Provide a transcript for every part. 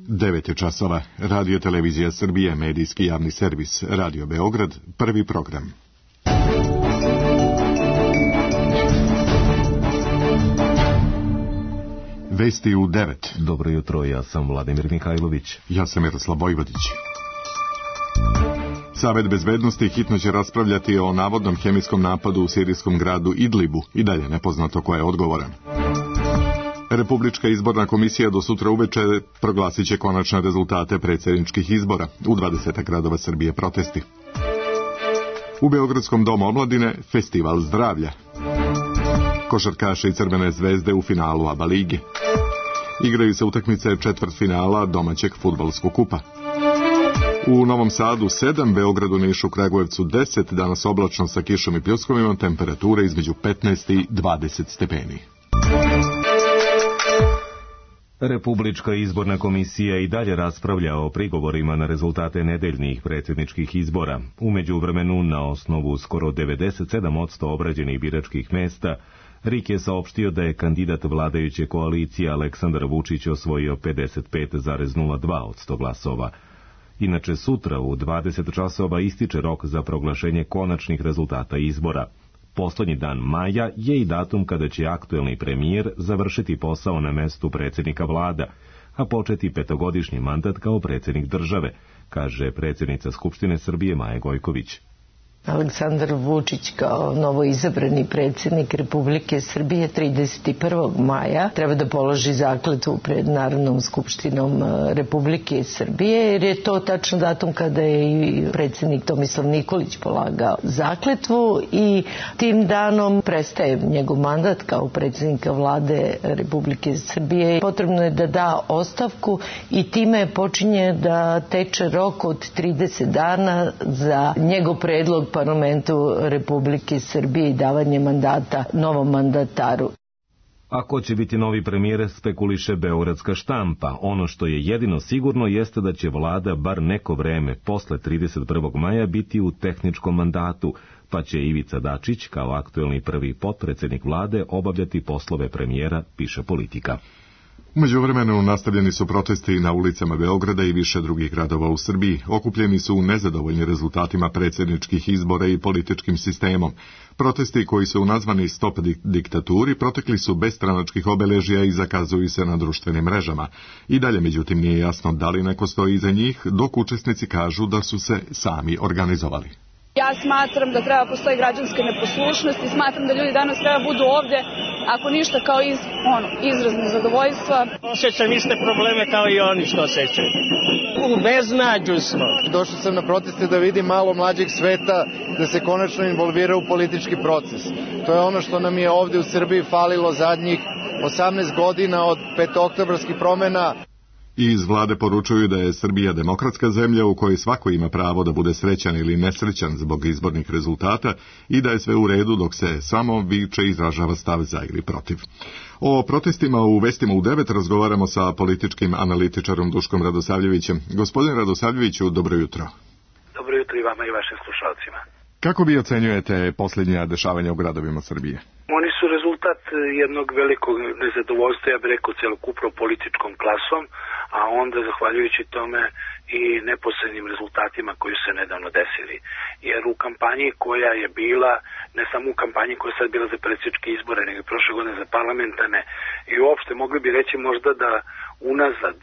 9 je časova. Radio Televizija Srbije, medijski javni servis, Radio Beograd, prvi program. Vesti u 9. Dobro jutro, ja sam Vladimir Mihajlović. Ja sam Miroslav Vojvodić. Savet bezbednosti hitno će raspravljati o navodnom hemijskom napadu u sirijskom gradu Idlibu, i dalje nepoznato ko je odgovoran. Republička izborna komisija do sutra uveče proglasit će konačne rezultate predsjedničkih izbora. U 20 gradova Srbije protesti. U Beogradskom domu omladine festival zdravlja. Košarkaši Crvene zvezde u finalu ABA lige. Igraju se utakmice četvrtfinala domaćeg fudbalskog kupa. U Novom Sadu 7, Beogradu, Nišu, Kragujevcu 10, danas oblačno sa kišom i pljuskovima, temperature između 15 i 20 stepeni. Republička izborna komisija i dalje raspravlja o prigovorima na rezultate nedeljnih predsjedničkih izbora. U međuvremenu, na osnovu skoro 97% obrađenih biračkih mesta, RIK je saopštio da je kandidat vladajuće koalicije Aleksandar Vučić osvojio 55,02% glasova. Inače, sutra u 20 časova ističe rok za proglašenje konačnih rezultata izbora. Poslednji dan maja je i datum kada će aktuelni premijer završiti posao na mestu predsjednika vlada, a početi petogodišnji mandat kao predsjednik države, kaže predsjednica Skupštine Srbije Maja Gojković. Aleksandar Vučić kao novoizabrani predsjednik Republike Srbije 31. maja treba da položi zakletvu pred Narodnom skupštinom Republike Srbije, jer je to tačno datum kada je i predsjednik Tomislav Nikolić polagao zakletvu i tim danom prestaje njegov mandat kao predsjednika vlade Republike Srbije. Potrebno je da da ostavku i time počinje da teče rok od 30 dana za njegov predlog parlamentu Republike Srbije i davanje mandata novom mandataru. A ko će biti novi premijer, spekuliše beogradska štampa. Ono što je jedino sigurno jeste da će vlada bar neko vreme posle 31. maja biti u tehničkom mandatu, pa će Ivica Dačić kao aktuelni prvi potpredsjednik vlade obavljati poslove premijera, piše Politika. U međuvremenu nastavljeni su protesti na ulicama Beograda i više drugih gradova u Srbiji. Okupljeni su nezadovoljni rezultatima predsjedničkih izbora i političkim sistemom. Protesti koji su nazvani Stop diktaturi protekli su bez stranačkih obeležja i zakazuju se na društvenim mrežama. I dalje, međutim, nije jasno da li neko stoji iza njih, dok učesnici kažu da su se sami organizovali. Ja smatram da treba postoji građanska neposlušnost i smatram da ljudi danas treba budu ovdje, ako ništa kao izraz nezadovoljstva. Osjećam iste probleme kao i oni što osjećaju. U beznađu smo. Došao sam na proteste da vidim malo mlađeg sveta, da se konačno involvira u politički proces. To je ono što nam je ovdje u Srbiji falilo zadnjih 18 godina od petooktobarskih promjena. I iz vlade poručuju da je Srbija demokratska zemlja u kojoj svako ima pravo da bude srećan ili nesrećan zbog izbornih rezultata i da je sve u redu dok se samo viče i izražava stav za ili protiv. O protestima u Vestima u 9 razgovaramo sa političkim analitičarom Duškom Radosavljevićem. Gospodin Radosavljeviću, dobro jutro. Dobro jutro i vama i vašim slušalcima. Kako vi ocenjujete posljednja dešavanja u gradovima Srbije? Oni su rezultat jednog velikog nezadovoljstva, ja bih rekao, celokupnom političkom klasom, a onda zahvaljujući tome i neposrednim rezultatima koji su se nedavno desili. Jer u kampanji koja je bila, ne samo u kampanji koja je sad bila za predsjedničke izbore, nego i prošle godine za parlamentarne, i uopšte mogli bi reći možda da unazad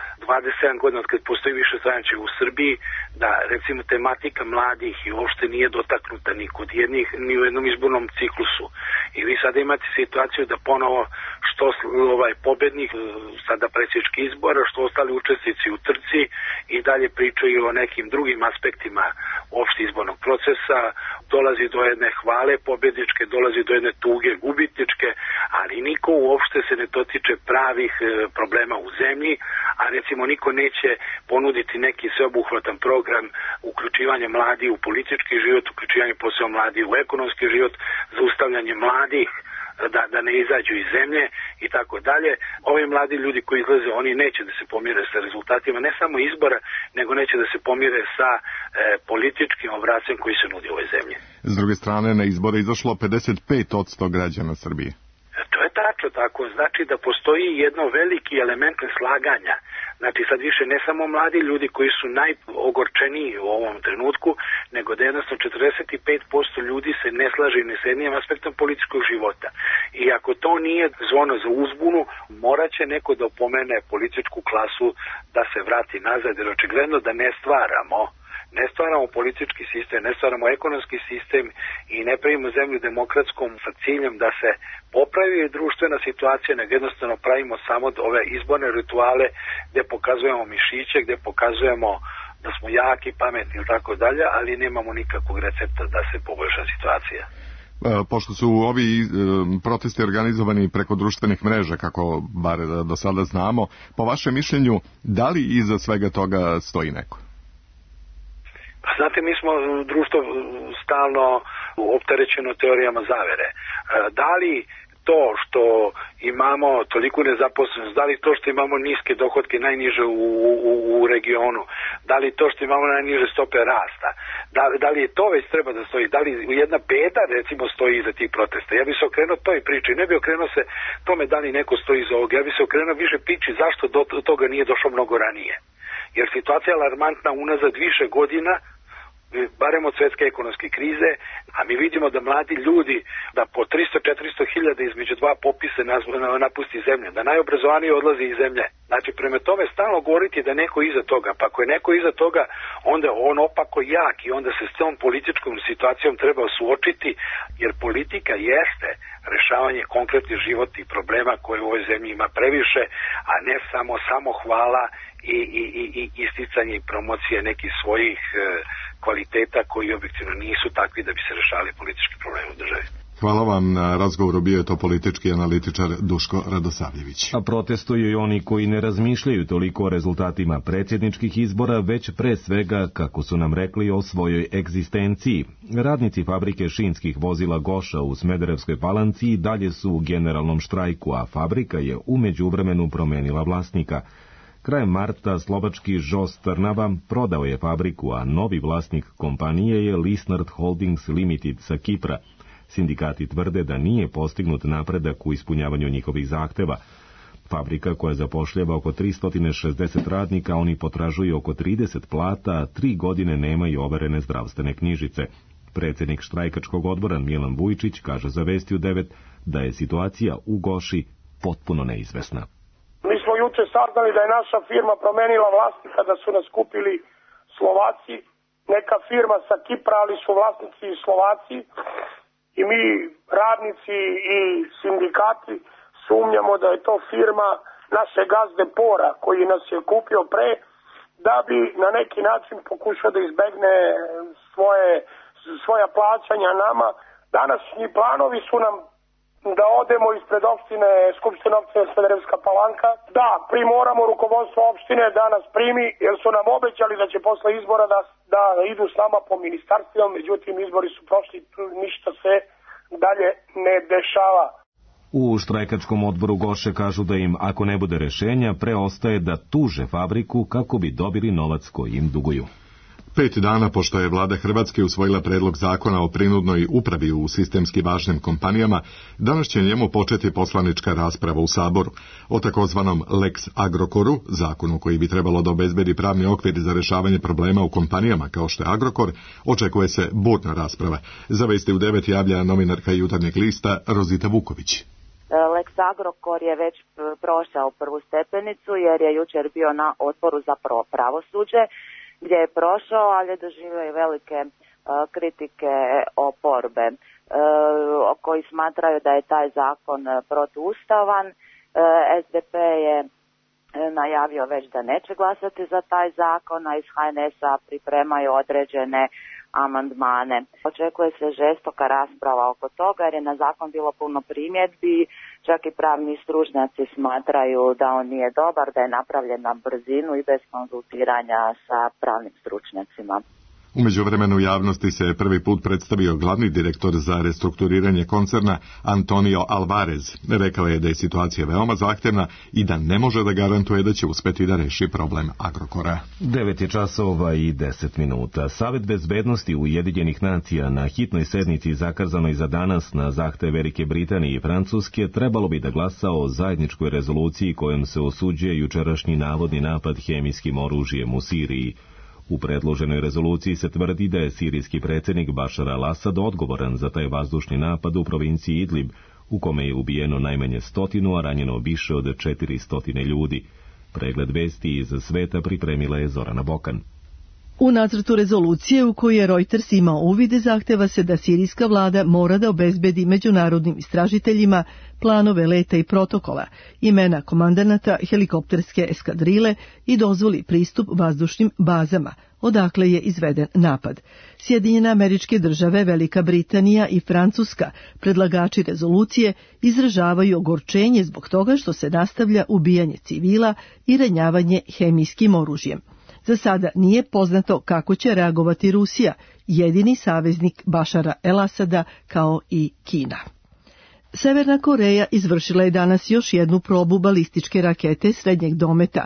27 godina od kad postoji više stranačja u Srbiji, da recimo tematika mladih i uopšte nije dotaknuta ni u jednom izbornom ciklusu. I vi sada imate situaciju da ponovo što pobednik sada predsjedničkih izbora, što ostali učesnici u trci i dalje pričaju o nekim drugim aspektima opšte izbornog procesa, dolazi do jedne hvale pobedničke, dolazi do jedne tuge gubitničke, ali niko uopšte se ne dotiče pravih problema u zemlji, a recimo niko neće ponuditi neki sveobuhvatan program uključivanja mladih u politički život, uključivanje posebno mladih u ekonomski život, zaustavljanje mladih da ne izađu iz zemlje i tako dalje. Ovi mladi ljudi koji izlaze, oni neće da se pomire sa rezultatima ne samo izbora, nego neće da se pomire sa političkim obracem koji se nudi u ovoj zemlji. S druge strane, na izbore izašlo 55% građana Srbije. To je tačno tako. Znači da postoji jedno veliki element neslaganja. Znači sad više ne samo mladi ljudi koji su najogorčeniji u ovom trenutku, nego da jednostavno 45% ljudi se ne slaže ni s jednim aspektom političkog života. I ako to nije zvono za uzbunu, morat će neko da opomene političku klasu da se vrati nazad, jer očigledno da ne stvaramo politički sistem, ne stvaramo ekonomski sistem i ne pravimo zemlju demokratskom sa ciljem da se popravi društvena situacija, nego jednostavno pravimo samo ove izborne rituale gde pokazujemo mišiće, gde pokazujemo da smo jaki, pametni i tako dalje, ali nemamo nikakvog recepta da se poboljša situacija. Pošto su ovi protesti organizovani preko društvenih mreža, kako bar do sada znamo, po vašem mišljenju, da li iza svega toga stoji neko? Znate, mi smo društvo stalno opterećeno teorijama zavere. Da li to što imamo toliku nezaposlenost, da li to što imamo niske dohotke najniže u regionu, da li to što imamo najniže stope rasta, da li je to već treba da stoji, da li jedna beda recimo stoji iza tih protesta. Ja bih se okrenuo toj priči, ne bih okrenuo se tome da li neko stoji iza ovoga, ja bih se okrenuo više priči zašto do toga nije došlo mnogo ranije. Jer situacija je alarmantna unazad više godina, barem od svetske ekonomske krize, a mi vidimo da mladi ljudi, da po 300-400 hiljada između dva popise napusti zemlju, da najobrazovaniji odlazi iz zemlje. Znači, prema tome stalno govoriti da neko iza toga, pa ako je neko iza toga, onda on opako jak i onda se s tom političkom situacijom treba suočiti, jer politika jeste rešavanje konkretnih životnih problema koje u ovoj zemlji ima previše, a ne samo hvala i isticanje i promocije nekih svojih kvaliteta koji objektivno nisu takvi da bi se rešavali politički problemi u državi. Hvala vam na razgovoru, bio je to politički analitičar Duško Radosavljević. A protestuju i oni koji ne razmišljaju toliko o rezultatima predsjedničkih izbora, već pre svega, kako su nam rekli, o svojoj egzistenciji. Radnici fabrike šinskih vozila Goša u Smederevskoj Palanci dalje su u generalnom štrajku, a fabrika je u međuvremenu promenila vlasnika. Krajem marta slovački Žos Trnava prodao je fabriku, a novi vlasnik kompanije je Lisnard Holdings Limited sa Kipra. Sindikati tvrde da nije postignut napredak u ispunjavanju njihovih zahteva. Fabrika koja zapošljava oko 360 radnika, oni potražuju oko 30 plata, a 3 godine nemaju overene zdravstvene knjižice. Predsjednik štrajkačkog odbora Milan Vujčić kaže za Vesti u 9 da je situacija u Goši potpuno neizvesna. Mi smo juče saznali da je naša firma promenila vlasnika, da su nas kupili Slovaci, neka firma sa Kipra, ali su vlasnici Slovaci. I mi, radnici i sindikati, sumnjamo da je to firma naše gazde Pora, koji nas je kupio pre, da bi na neki način pokušao da izbegne svoja plaćanja nama. Današnji planovi su nam da odemo ispred opštine, Skupštine opštine Smederevska Palanka, da primoramo rukovodstvo opštine da nas primi, jer su nam obećali da će posle izbora da idu s nama po ministarstvima, međutim izbori su prošli, ništa se dalje ne dešava. U štrajkačkom odboru Goše kažu da im, ako ne bude rešenja, preostaje da tuže fabriku kako bi dobili novac koji im duguju. 5 dana pošto je vlada Hrvatske usvojila predlog zakona o prinudnoj upravi u sistemski važnim kompanijama, danas će njemu početi poslanička rasprava u Saboru. O takozvanom Lex Agrokoru, zakonu koji bi trebalo da obezbedi pravni okvir za rešavanje problema u kompanijama kao što je Agrokor, očekuje se burna rasprava. Za Vesti u 9 javlja novinarka Jutarnjeg lista Rozita Vuković. Lex Agrokor je već prošao prvu stepenicu jer je jučer bio na odboru za pravosuđe, gdje je prošao, ali je doživio i velike kritike oporbe koji smatraju da je taj zakon protuustavan. SDP je najavio već da neće glasati za taj zakon, a iz HNS-a pripremaju određene amandmane. Očekuje se žestoka rasprava oko toga jer je na zakon bilo puno primjedbi, čak i pravni stručnjaci smatraju da on nije dobar, da je napravljen na brzinu i bez konzultiranja sa pravnim stručnjacima. U međuvremenu javnosti se prvi put predstavio glavni direktor za restrukturiranje koncerna Antonio Alvarez. Rekao je da je situacija veoma zahtevna i da ne može da garantuje da će uspeti da reši problem Agrokora. 9:10 Savet bezbednosti Ujedinjenih nacija na hitnoj sednici zakazanoj za danas na zahtev Velike Britanije i Francuske trebalo bi da glasa o zajedničkoj rezoluciji kojom se osuđuje jučerašnji navodni napad hemijskim oružjem u Siriji. U predloženoj rezoluciji se tvrdi da je sirijski predsjednik Bašar al-Asad odgovoran za taj vazdušni napad u provinciji Idlib, u kome je ubijeno najmanje 100, a ranjeno više od 400 ljudi. Pregled vesti iz sveta pripremila je Zorana Bokan. U nacrtu rezolucije u kojoj je Reuters imao uvide zahteva se da sirijska vlada mora da obezbedi međunarodnim istražiteljima planove leta i protokola, imena komandanata helikopterske eskadrile i dozvoli pristup vazdušnim bazama, odakle je izveden napad. Sjedinjene Američke Države, Velika Britanija i Francuska, predlagači rezolucije, izražavaju ogorčenje zbog toga što se nastavlja ubijanje civila i ranjavanje hemijskim oružjem. Za sada nije poznato kako će reagovati Rusija, jedini saveznik Bašara el-Asada, kao i Kina. Severna Koreja izvršila je danas još jednu probu balističke rakete srednjeg dometa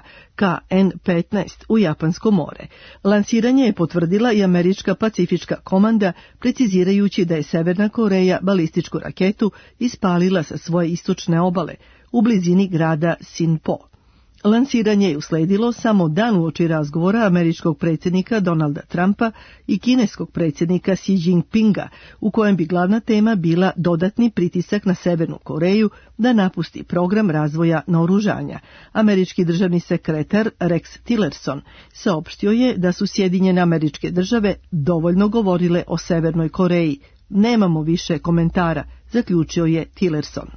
KN-15 u Japansko more. Lansiranje je potvrdila i Američka pacifička komanda, precizirajući da je Severna Koreja balističku raketu ispalila sa svoje istočne obale, u blizini grada Sinpo. Lansiranje je usledilo samo dan uoči razgovora američkog predsjednika Donalda Trumpa i kineskog predsjednika Xi Jinpinga, u kojem bi glavna tema bila dodatni pritisak na Severnu Koreju da napusti program razvoja naoružanja. Američki državni sekretar Rex Tillerson saopštio je da su Sjedinjene Američke Države dovoljno govorile o Severnoj Koreji. Nemamo više komentara, zaključio je Tillerson.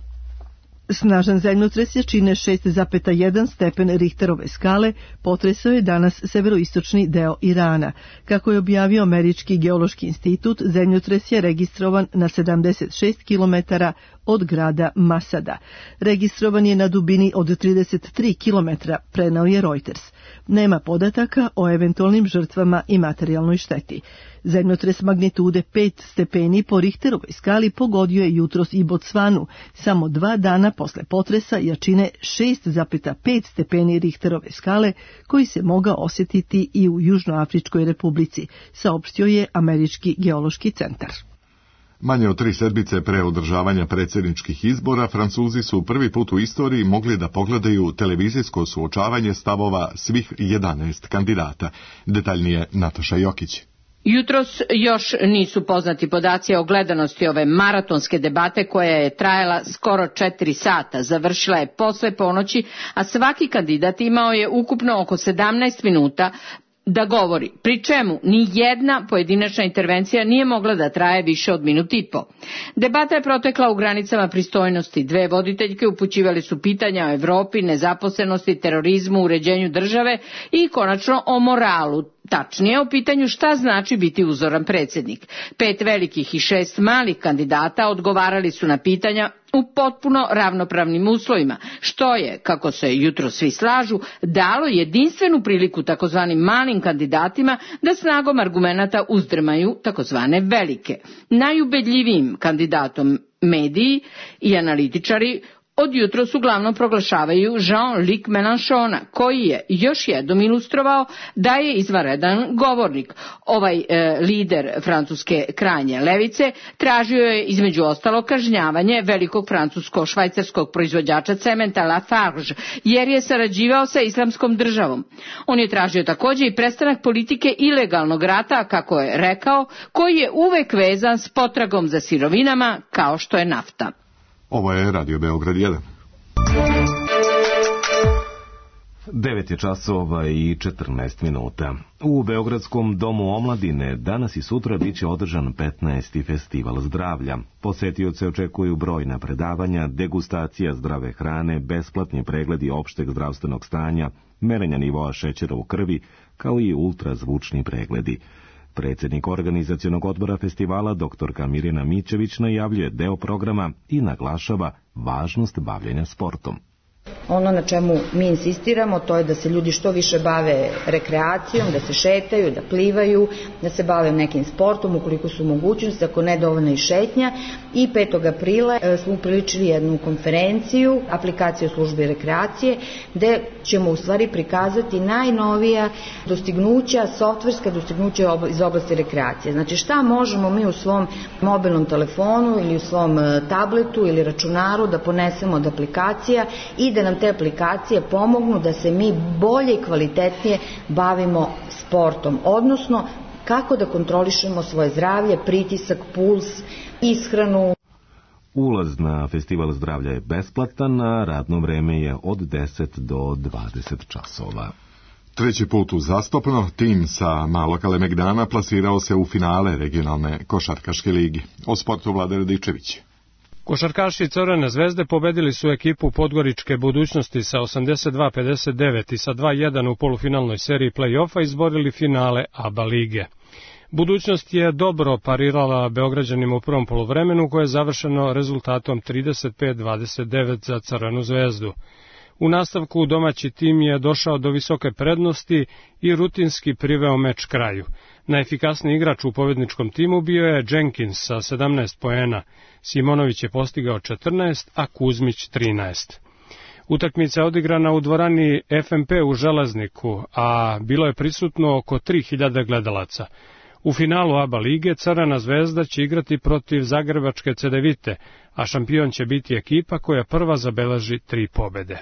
Snažan zemljotres jačine 6,1 stepen Richterove skale potresao je danas severoistočni deo Irana. Kako je objavio Američki geološki institut, zemljotres je registrovan na 76 km od grada Masada. Registrovan je na dubini od 33 km, preneo je Reuters. Nema podataka o eventualnim žrtvama i materijalnoj šteti. Zemljotres magnitude 5 stepeni po Richterovoj skali pogodio je jutros i Bocvanu, samo 2 dana posle potresa jačine 6,5 stepeni Richterove skale, koji se mogao osjetiti i u Južnoafričkoj republici, saopštio je Američki geološki centar. Manje od 3 sedmice pre održavanja predsjedničkih izbora, Francuzi su prvi put u istoriji mogli da pogledaju televizijsko suočavanje stavova svih 11 kandidata. Detaljnije Nataša Jokić. Jutros još nisu poznati podaci o gledanosti ove maratonske debate koja je trajala skoro 4 sata, završila je posle ponoći, a svaki kandidat imao je ukupno oko 17 minuta da govori, pri čemu ni jedna pojedinačna intervencija nije mogla da traje više od minut i po. Debata je protekla u granicama pristojnosti. Dve voditeljke upućivali su pitanja o Evropi, nezaposlenosti, terorizmu, uređenju države i konačno o moralu. Tačnije o pitanju šta znači biti uzoran predsjednik. 5 velikih i 6 malih kandidata odgovarali su na pitanja u potpuno ravnopravnim uslovima, što je, kako se jutro svi slažu, dalo jedinstvenu priliku takozvanim malim kandidatima da snagom argumenata uzdrmaju takozvane velike. Najubedljivijim kandidatom mediji i analitičari od jutros uglavnom proglašavaju Jean-Luc Mélenchona, koji je još jednom ilustrovao da je izvanredan govornik. Ovaj lider francuske krajnje levice tražio je između ostalo kažnjavanje velikog francusko-švajcarskog proizvođača cementa Lafarge, jer je sarađivao sa Islamskom državom. On je tražio također i prestanak politike ilegalnog rata, kako je rekao, koji je uvek vezan s potragom za sirovinama kao što je nafta. Ovo je Radio Beograd 1. 9:14. U Beogradskom domu omladine danas i sutra biće održan 15. festival zdravlja. Posetioce očekuju brojna predavanja, degustacija zdrave hrane, besplatni pregledi opšteg zdravstvenog stanja, merenja nivoa šećera u krvi, kao i ultrazvučni pregledi. Predsjednik organizacionog odbora festivala, dr. Mirjana Mićević, najavljuje deo programa i naglašava važnost bavljenja sportom. Ono na čemu mi insistiramo, to je da se ljudi što više bave rekreacijom, da se šetaju, da plivaju, da se bave nekim sportom ukoliko su mogućnosti, ako ne dovoljno i šetnja. I 5. aprila smo upriličili jednu konferenciju, aplikaciju službe rekreacije, gde ćemo u stvari prikazati najnovija dostignuća, softverska dostignuća iz oblasti rekreacije. Znači šta možemo mi u svom mobilnom telefonu ili u svom tabletu ili računaru da ponesemo od aplikacija i da nam te aplikacije pomognu da se mi bolje i kvalitetnije bavimo sportom, odnosno kako da kontrolišemo svoje zdravlje, pritisak, puls, ishranu. Ulaz na Festival zdravlja je besplatan, a radno vreme je od 10 do 20 časova. Treći put uzastopno tim sa Malog Kalemegdana plasirao se u finale regionalne košarkaške ligi. O sportu Vlada Radičević. Košarkaši Crvene zvezde pobedili su ekipu Podgoričke budućnosti sa 82-59 i sa 2-1 u polufinalnoj seriji play-offa izborili finale ABA lige. Budućnost je dobro parirala Beograđanima u prvom poluvremenu koje je završeno rezultatom 35-29 za Crvenu zvezdu. U nastavku domaći tim je došao do visoke prednosti i rutinski priveo meč kraju. Najefikasniji igrač u pobedničkom timu bio je Jenkins sa 17 poena, Simonović je postigao 14, a Kuzmić 13. Utakmica je odigrana u dvorani FMP u Železniku, a bilo je prisutno oko 3000 gledalaca. U finalu ABA lige Crvena zvezda će igrati protiv zagrebačke Cedevite, a šampion će biti ekipa koja prva zabeleži 3 pobede.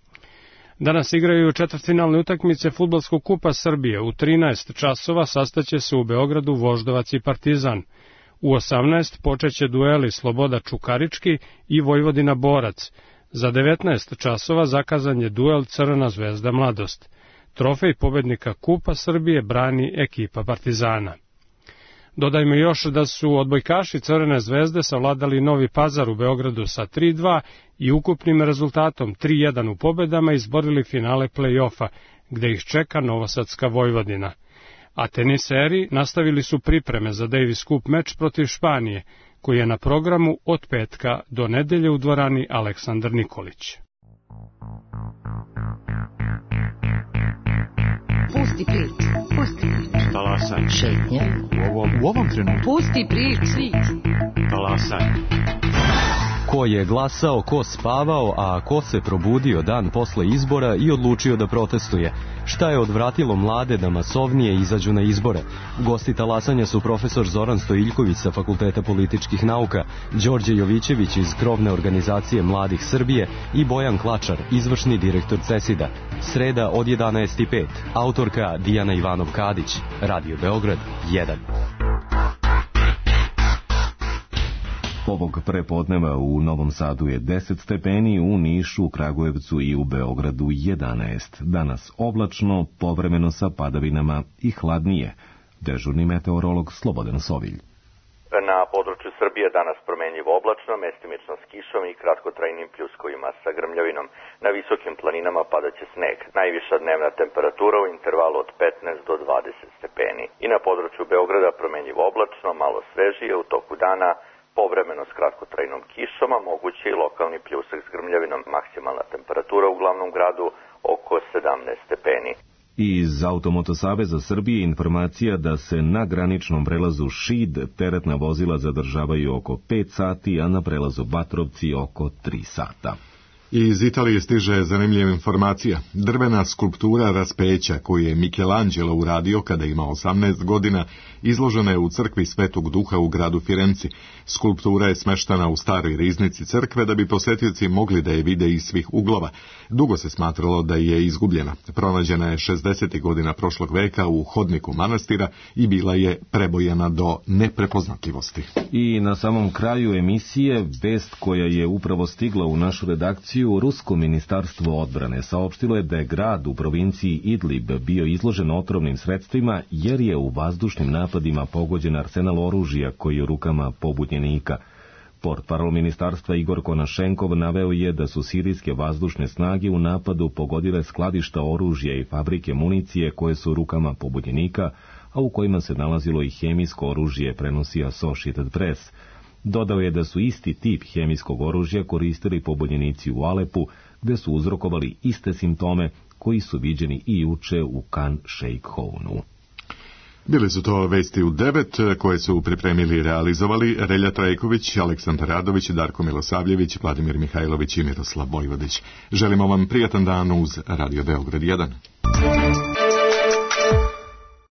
Danas igraju četvrtfinalne utakmice Fudbalskog kupa Srbije. U 13 časova sastaće se u Beogradu Voždovac i Partizan. U 18 počeće dueli Sloboda Čukarički i Vojvodina Borac. Za 19 časova zakazan je duel Crvena zvezda Mladost. Trofej pobednika Kupa Srbije brani ekipa Partizana. Dodajmo još da su odbojkaši Crvene zvezde savladali Novi Pazar u Beogradu sa 3-2 i ukupnim rezultatom 3-1 u pobedama izborili finale play-offa, gde ih čeka novosadska Vojvodina. A teniseri nastavili su pripreme za Davis Cup meč protiv Španije, koji je na programu od petka do nedelje u dvorani Aleksandar Nikolić. Pusti priču, pusti priču. Talasaj. Šetnje. U ovom trenutku. Pusti priču. Talasaj. Ko je glasao, ko spavao, a ko se probudio dan posle izbora i odlučio da protestuje? Šta je odvratilo mlade da masovnije izađu na izbore? Gosti talasanja su profesor Zoran Stojiljković sa Fakulteta političkih nauka, Đorđe Jovićević iz krovne organizacije Mladih Srbije i Bojan Klačar, izvršni direktor CESID-a. Sreda od 11:05. Autorka Dijana Ivanov-Kadić. Radio Beograd 1. Ovog prepodneva u Novom Sadu je 10 stepeni, u Nišu, Kragujevcu i u Beogradu 11. Danas oblačno, povremeno sa padavinama i hladnije. Dežurni meteorolog Slobodan Sovilj. Na području Srbije danas promenljivo oblačno, mestimično s kišom i kratkotrajnim pljuskovima sa grmljavinom. Na visokim planinama padaće sneg. Najviša dnevna temperatura u intervalu od 15 do 20 stepeni. I na području Beograda promenljivo oblačno, malo svežije u toku dana, povremeno s kratkotrajnom kišom, a moguće i lokalni pljusak s grmljavinom. Maksimalna temperatura u glavnom gradu oko 17 stepeni. Iz Automotosaveza Srbije informacija da se na graničnom prelazu Šid teretna vozila zadržavaju oko 5 sati, a na prelazu Batrovci oko 3 sata. Iz Italije stiže zanimljiva informacija. Drvena skulptura Raspeća, koju je Michelangelo uradio kada ima 18 godina, izložena je u crkvi Svetog Duha u gradu Firenci. Skulptura je smeštana u staroj riznici crkve da bi posetioci mogli da je vide iz svih uglova. Dugo se smatralo da je izgubljena. Pronađena je 60. godina prošlog veka u hodniku manastira i bila je prebojena do neprepoznatljivosti. I na samom kraju emisije, vest koja je upravo stigla u našu redakciju, Rusko ministarstvo odbrane saopštilo je da je grad u provinciji Idlib bio izložen otrovnim sredstvima jer je u vazdušnim napadima pogođen arsenal oružja koji je u rukama pobunjenika. Portparol ministarstva Igor Konašenkov naveo je da su sirijske vazdušne snage u napadu pogodile skladišta oružja i fabrike municije koje su u rukama pobunjenika, a u kojima se nalazilo i hemijsko oružje, prenosi Associated Press. Dodao je da su isti tip hemijskog oružja koristili pobunjenici u Alepu, gde su uzrokovali iste simptome koji su viđeni i juče u Khan Sheikhounu. Bili su to vesti u 9 koje su pripremili i realizovali Relja Trajković, Aleksandar Radović, Darko Milosavljević, Vladimir Mihajlović i Miroslav Vojvodić. Želimo vam prijatan dan uz Radio Beograd 1.